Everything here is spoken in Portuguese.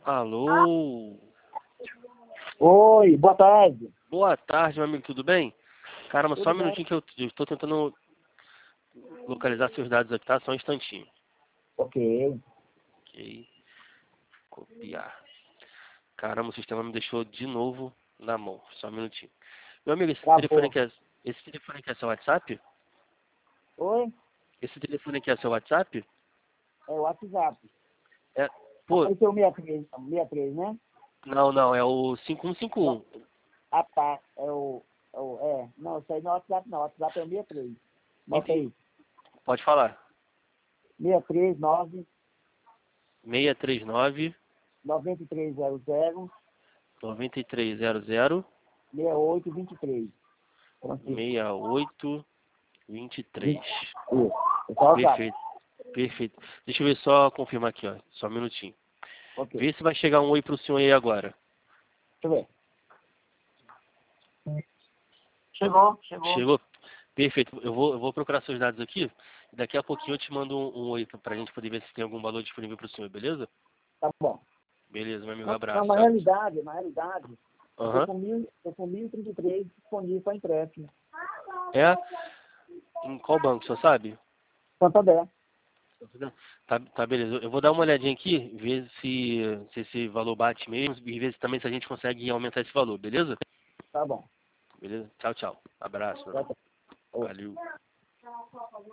Alô? Oi, boa tarde. Boa tarde, meu amigo, tudo bem? Caramba, só Tudo um bem? minutinho que eu estou tentando localizar seus dados aqui, tá? Só um instantinho. Ok. Ok, copiar. Caramba, o sistema me deixou de novo na mão. Só um minutinho. Meu amigo, Travou. esse telefone aqui é seu WhatsApp? Oi? Esse telefone aqui é seu WhatsApp? É o WhatsApp. É, pô, Apareceu 63, né? não, é o 5151. Ah, tá. Não, isso aí não é WhatsApp, não. O WhatsApp é o 63. Bota aí. Pode falar. 639 639 9300 9300 6823. Francisco. 6823. Isso. Esse é o WhatsApp. Perfeito, perfeito. Deixa eu ver só confirmar aqui, ó. Só um minutinho. Ok. Vê se vai chegar um oi pro senhor aí agora. Deixa eu ver. Chegou. Chegou? Perfeito. Eu vou procurar seus dados aqui. E daqui a pouquinho eu te mando um oi pra gente poder ver se tem algum valor disponível pro senhor, beleza? Tá bom. Beleza, meu amigo. Não, não, Abraço. na Tchau. realidade, eu tô Aham. com 1033 disponível para empréstimo. É? Em qual banco, o senhor sabe? Santander. Tá, beleza. Eu vou dar uma olhadinha aqui, ver se esse valor bate mesmo e ver se também se a gente consegue aumentar esse valor, beleza? Tá bom. Beleza? Tchau, tchau. Abraço, meu Tá amigo. bom. Valeu.